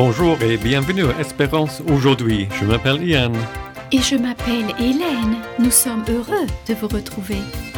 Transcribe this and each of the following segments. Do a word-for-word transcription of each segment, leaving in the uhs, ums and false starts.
Bonjour et bienvenue à Espérance aujourd'hui. Je m'appelle Ian. Et je m'appelle Hélène. Nous sommes heureux de vous retrouver.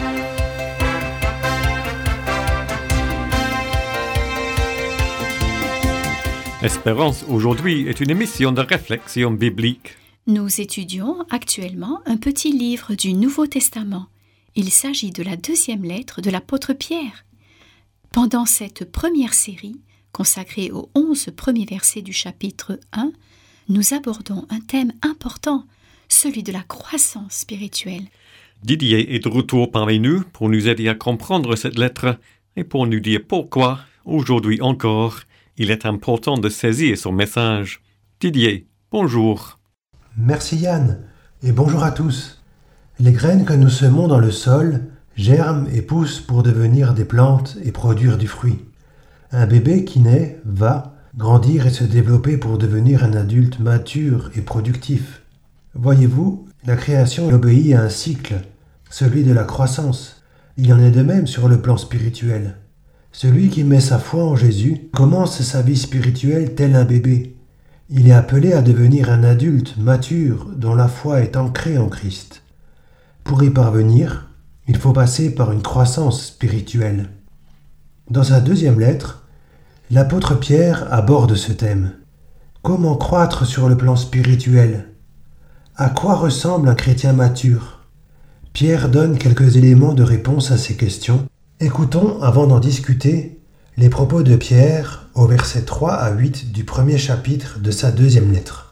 Espérance aujourd'hui est une émission de réflexion biblique. Nous étudions actuellement un petit livre du Nouveau Testament. Il s'agit de la deuxième lettre de l'apôtre Pierre. Pendant cette première série, consacrée aux onze premiers versets du chapitre un, nous abordons un thème important, celui de la croissance spirituelle. Didier est de retour parmi nous pour nous aider à comprendre cette lettre et pour nous dire pourquoi, aujourd'hui encore, il est important de saisir son message. Didier, bonjour. Merci Yann, et bonjour à tous. Les graines que nous semons dans le sol germent et poussent pour devenir des plantes et produire du fruit. Un bébé qui naît va grandir et se développer pour devenir un adulte mature et productif. Voyez-vous, la création obéit à un cycle, celui de la croissance. Il y en est de même sur le plan spirituel. Celui qui met sa foi en Jésus commence sa vie spirituelle tel un bébé. Il est appelé à devenir un adulte mature dont la foi est ancrée en Christ. Pour y parvenir, il faut passer par une croissance spirituelle. Dans sa deuxième lettre, l'apôtre Pierre aborde ce thème. Comment croître sur le plan spirituel ? À quoi ressemble un chrétien mature ? Pierre donne quelques éléments de réponse à ces questions. Écoutons, avant d'en discuter, les propos de Pierre au verset trois à huit du premier chapitre de sa deuxième lettre.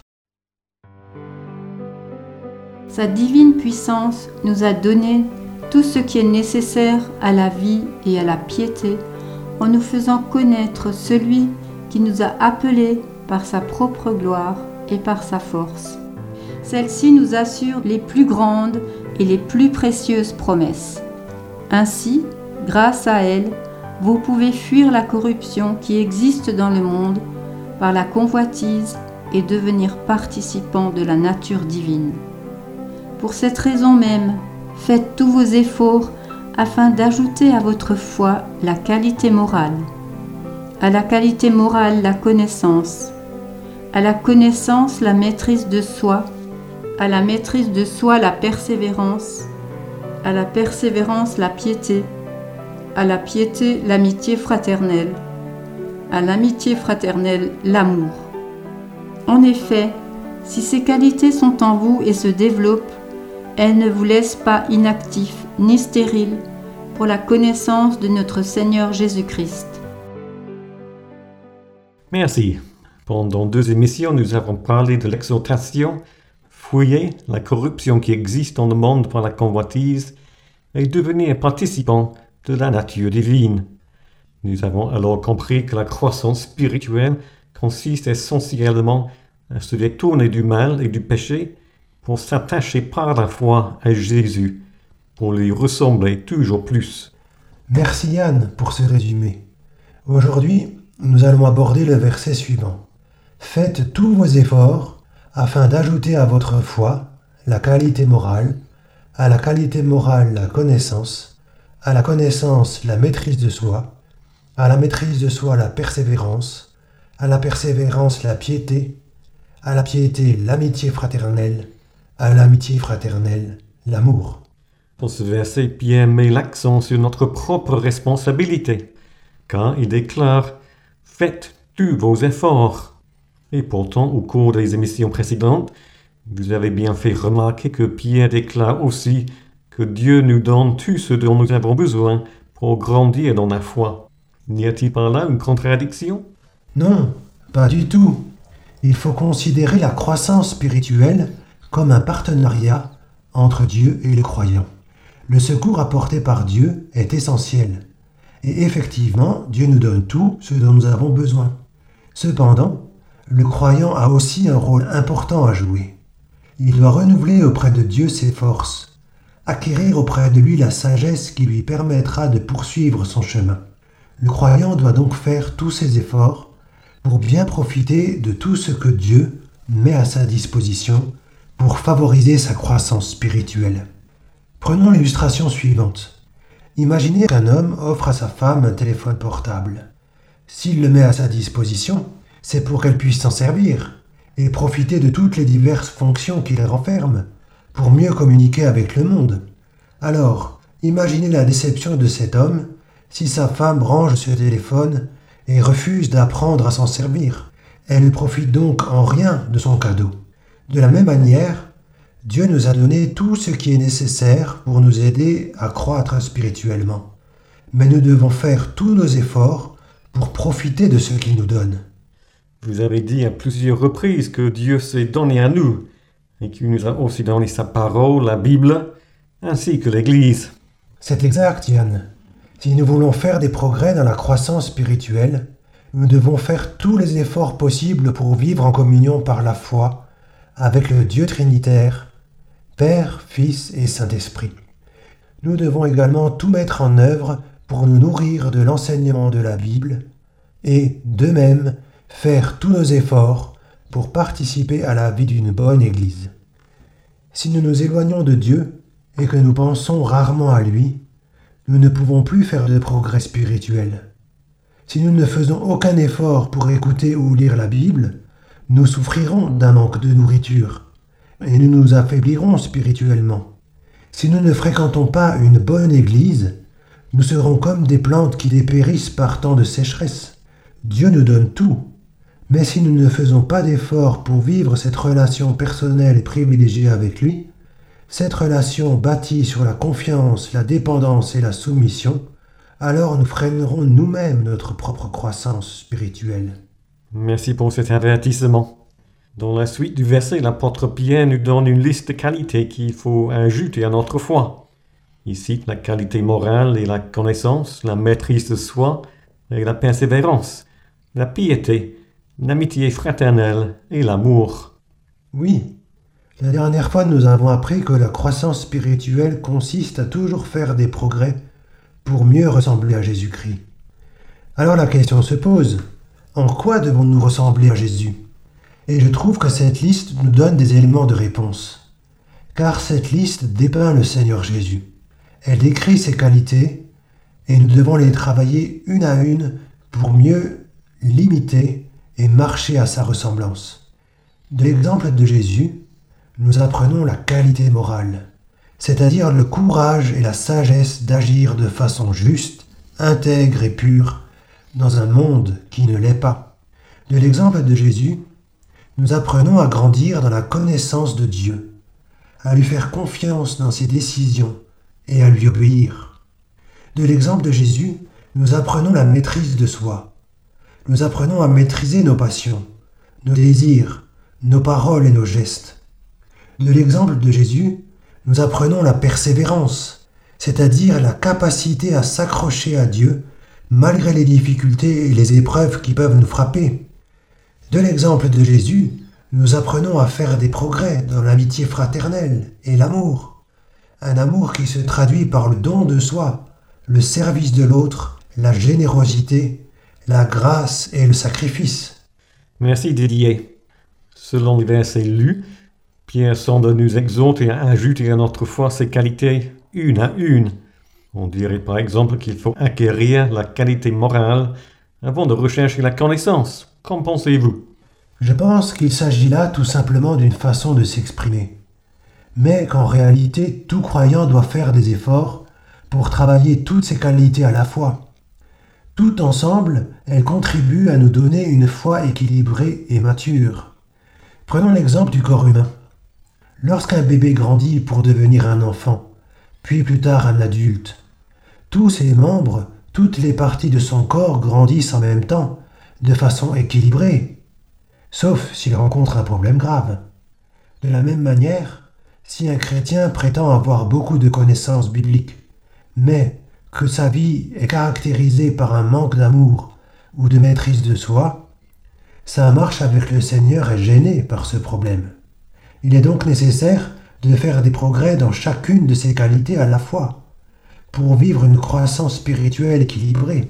Sa divine puissance nous a donné tout ce qui est nécessaire à la vie et à la piété, en nous faisant connaître celui qui nous a appelés par sa propre gloire et par sa force. Celle-ci nous assure les plus grandes et les plus précieuses promesses. Ainsi, grâce à elle, vous pouvez fuir la corruption qui existe dans le monde par la convoitise et devenir participant de la nature divine. Pour cette raison même, faites tous vos efforts afin d'ajouter à votre foi la qualité morale, à la qualité morale la connaissance, à la connaissance la maîtrise de soi, à la maîtrise de soi la persévérance, à la persévérance la piété, à la piété l'amitié fraternelle, à l'amitié fraternelle l'amour. En effet, si ces qualités sont en vous et se développent, elles ne vous laissent pas inactifs ni stériles pour la connaissance de notre Seigneur Jésus-Christ. Merci. Pendant deux émissions, nous avons parlé de l'exhortation, fouiller la corruption qui existe dans le monde par la convoitise et devenir participant de la nature divine. Nous avons alors compris que la croissance spirituelle consiste essentiellement à se détourner du mal et du péché pour s'attacher par la foi à Jésus, pour lui ressembler toujours plus. Merci Yann pour ce résumé. Aujourd'hui, nous allons aborder le verset suivant. Faites tous vos efforts afin d'ajouter à votre foi la qualité morale, à la qualité morale la connaissance, à la connaissance la maîtrise de soi, à la maîtrise de soi la persévérance, à la persévérance la piété, à la piété l'amitié fraternelle, à l'amitié fraternelle l'amour. Dans ce verset, Pierre met l'accent sur notre propre responsabilité, car il déclare « Faites tous vos efforts ». Et pourtant, au cours des émissions précédentes, vous avez bien fait remarquer que Pierre déclare aussi que Dieu nous donne tout ce dont nous avons besoin pour grandir dans la foi. N'y a-t-il pas là une contradiction ? Non, pas du tout. Il faut considérer la croissance spirituelle comme un partenariat entre Dieu et les croyants. Le secours apporté par Dieu est essentiel. Et effectivement, Dieu nous donne tout ce dont nous avons besoin. Cependant, le croyant a aussi un rôle important à jouer. Il doit renouveler auprès de Dieu ses forces, acquérir auprès de lui la sagesse qui lui permettra de poursuivre son chemin. Le croyant doit donc faire tous ses efforts pour bien profiter de tout ce que Dieu met à sa disposition pour favoriser sa croissance spirituelle. Prenons l'illustration suivante. Imaginez qu'un homme offre à sa femme un téléphone portable. S'il le met à sa disposition, c'est pour qu'elles puissent s'en servir et profiter de toutes les diverses fonctions qu'il renferme pour mieux communiquer avec le monde. Alors, imaginez la déception de cet homme si sa femme range ce téléphone et refuse d'apprendre à s'en servir. Elle ne profite donc en rien de son cadeau. De la même manière, Dieu nous a donné tout ce qui est nécessaire pour nous aider à croître spirituellement. Mais nous devons faire tous nos efforts pour profiter de ce qu'il nous donne. Vous avez dit à plusieurs reprises que Dieu s'est donné à nous et qu'il nous a aussi donné sa parole, la Bible, ainsi que l'Église. C'est exact, Yann. Si nous voulons faire des progrès dans la croissance spirituelle, nous devons faire tous les efforts possibles pour vivre en communion par la foi avec le Dieu trinitaire, Père, Fils et Saint-Esprit. Nous devons également tout mettre en œuvre pour nous nourrir de l'enseignement de la Bible et, de même, faire tous nos efforts pour participer à la vie d'une bonne Église. Si nous nous éloignons de Dieu et que nous pensons rarement à lui, nous ne pouvons plus faire de progrès spirituel. Si nous ne faisons aucun effort pour écouter ou lire la Bible, nous souffrirons d'un manque de nourriture et nous nous affaiblirons spirituellement. Si nous ne fréquentons pas une bonne Église, nous serons comme des plantes qui dépérissent par temps de sécheresse. Dieu nous donne tout, mais si nous ne faisons pas d'efforts pour vivre cette relation personnelle et privilégiée avec lui, cette relation bâtie sur la confiance, la dépendance et la soumission, alors nous freinerons nous-mêmes notre propre croissance spirituelle. Merci pour cet avertissement. Dans la suite du verset, l'apôtre Pierre nous donne une liste de qualités qu'il faut ajouter à notre foi. Il cite la qualité morale et la connaissance, la maîtrise de soi et la persévérance, la piété, l'amitié fraternelle et l'amour. Oui, la dernière fois nous avons appris que la croissance spirituelle consiste à toujours faire des progrès pour mieux ressembler à Jésus-Christ. Alors la question se pose, en quoi devons-nous ressembler à Jésus ? Et je trouve que cette liste nous donne des éléments de réponse. Car cette liste dépeint le Seigneur Jésus. Elle décrit ses qualités et nous devons les travailler une à une pour mieux l'imiter et marcher à sa ressemblance. De l'exemple de Jésus, nous apprenons la qualité morale, c'est-à-dire le courage et la sagesse d'agir de façon juste, intègre et pure dans un monde qui ne l'est pas. De l'exemple de Jésus, nous apprenons à grandir dans la connaissance de Dieu, à lui faire confiance dans ses décisions et à lui obéir. De l'exemple de Jésus, nous apprenons la maîtrise de soi. Nous apprenons à maîtriser nos passions, nos désirs, nos paroles et nos gestes. De l'exemple de Jésus, nous apprenons la persévérance, c'est-à-dire la capacité à s'accrocher à Dieu malgré les difficultés et les épreuves qui peuvent nous frapper. De l'exemple de Jésus, nous apprenons à faire des progrès dans l'amitié fraternelle et l'amour. Un amour qui se traduit par le don de soi, le service de l'autre, la générosité, la grâce et le sacrifice. Merci Didier. Selon les versets lus, Pierre semble nous exhorter à ajouter à notre foi ces qualités une à une. On dirait par exemple qu'il faut acquérir la qualité morale avant de rechercher la connaissance. Qu'en pensez-vous ? Je pense qu'il s'agit là tout simplement d'une façon de s'exprimer, mais qu'en réalité, tout croyant doit faire des efforts pour travailler toutes ces qualités à la fois. Tout ensemble, elles contribuent à nous donner une foi équilibrée et mature. Prenons l'exemple du corps humain. Lorsqu'un bébé grandit pour devenir un enfant, puis plus tard un adulte, tous ses membres, toutes les parties de son corps grandissent en même temps, de façon équilibrée, sauf s'il rencontre un problème grave. De la même manière, si un chrétien prétend avoir beaucoup de connaissances bibliques, mais que sa vie est caractérisée par un manque d'amour ou de maîtrise de soi, sa marche avec le Seigneur est gênée par ce problème. Il est donc nécessaire de faire des progrès dans chacune de ces qualités à la fois, pour vivre une croissance spirituelle équilibrée.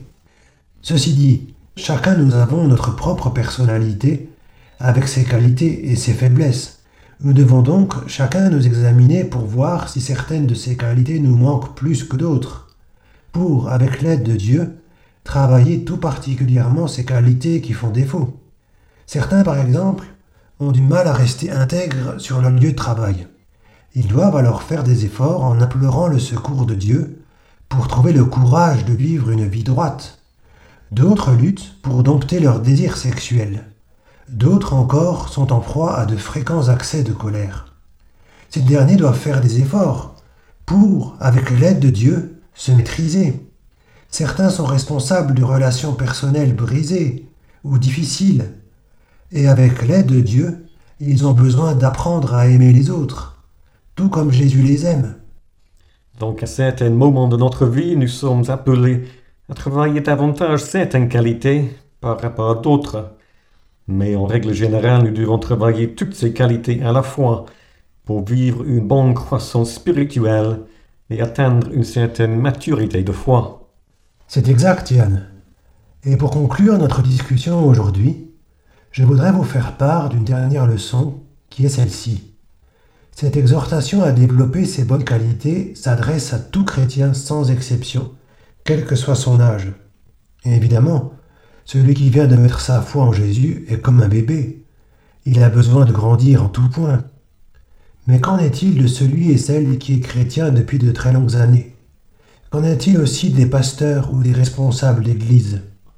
Ceci dit, chacun nous avons notre propre personnalité, avec ses qualités et ses faiblesses. Nous devons donc chacun nous examiner pour voir si certaines de ces qualités nous manquent plus que d'autres, pour, avec l'aide de Dieu, travailler tout particulièrement ces qualités qui font défaut. Certains, par exemple, ont du mal à rester intègres sur leur lieu de travail. Ils doivent alors faire des efforts en implorant le secours de Dieu pour trouver le courage de vivre une vie droite. D'autres luttent pour dompter leurs désirs sexuels. D'autres encore sont en proie à de fréquents accès de colère. Ces derniers doivent faire des efforts pour, avec l'aide de Dieu, se maîtriser. Certains sont responsables de relations personnelles brisées ou difficiles, et avec l'aide de Dieu, ils ont besoin d'apprendre à aimer les autres, tout comme Jésus les aime. Donc à certains moments de notre vie, nous sommes appelés à travailler davantage certaines qualités par rapport à d'autres. Mais en règle générale, nous devons travailler toutes ces qualités à la fois pour vivre une bonne croissance spirituelle et atteindre une certaine maturité de foi. C'est exact, Yann. Et pour conclure notre discussion aujourd'hui, je voudrais vous faire part d'une dernière leçon qui est celle-ci. Cette exhortation à développer ces bonnes qualités s'adresse à tout chrétien sans exception, quel que soit son âge. Et évidemment, celui qui vient de mettre sa foi en Jésus est comme un bébé. Il a besoin de grandir en tout point. Mais qu'en est-il de celui et celle qui est chrétien depuis de très longues années? Qu'en est-il aussi des pasteurs ou des responsables d'église?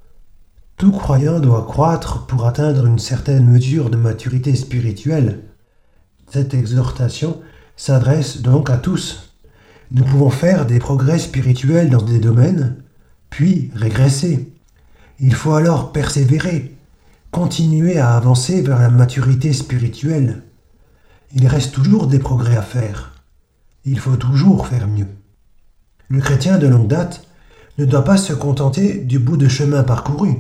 Tout croyant doit croître pour atteindre une certaine mesure de maturité spirituelle. Cette exhortation s'adresse donc à tous. Nous pouvons faire des progrès spirituels dans des domaines, puis régresser. Il faut alors persévérer, continuer à avancer vers la maturité spirituelle. Il reste toujours des progrès à faire. Il faut toujours faire mieux. Le chrétien de longue date ne doit pas se contenter du bout de chemin parcouru,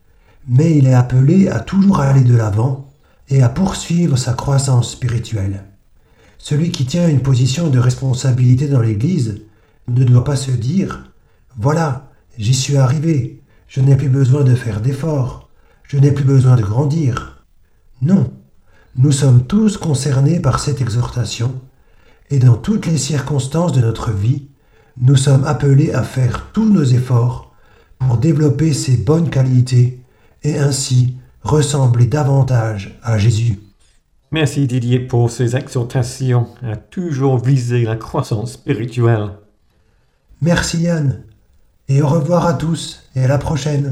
mais il est appelé à toujours aller de l'avant et à poursuivre sa croissance spirituelle. Celui qui tient une position de responsabilité dans l'Église ne doit pas se dire « Voilà, j'y suis arrivé, je n'ai plus besoin de faire d'efforts, je n'ai plus besoin de grandir. » Non, nous sommes tous concernés par cette exhortation, et dans toutes les circonstances de notre vie, nous sommes appelés à faire tous nos efforts pour développer ces bonnes qualités et ainsi ressembler davantage à Jésus. Merci Didier pour ces exhortations à toujours viser la croissance spirituelle. Merci Yann, et au revoir à tous et à la prochaine.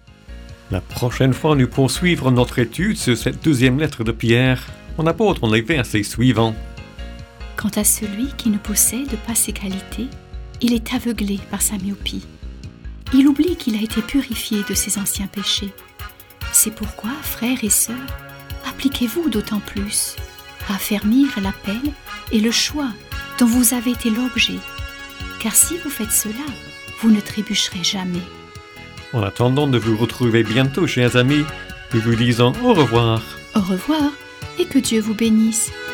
La prochaine fois, nous poursuivrons notre étude sur cette deuxième lettre de Pierre en abordant les versets suivants. Quant à celui qui ne possède pas ces qualités, il est aveuglé par sa myopie. Il oublie qu'il a été purifié de ses anciens péchés. C'est pourquoi, frères et sœurs, appliquez-vous d'autant plus à affermir l'appel et le choix dont vous avez été l'objet. Car si vous faites cela, vous ne trébucherez jamais. En attendant de vous retrouver bientôt, chers amis, nous vous disons au revoir. Au revoir et que Dieu vous bénisse.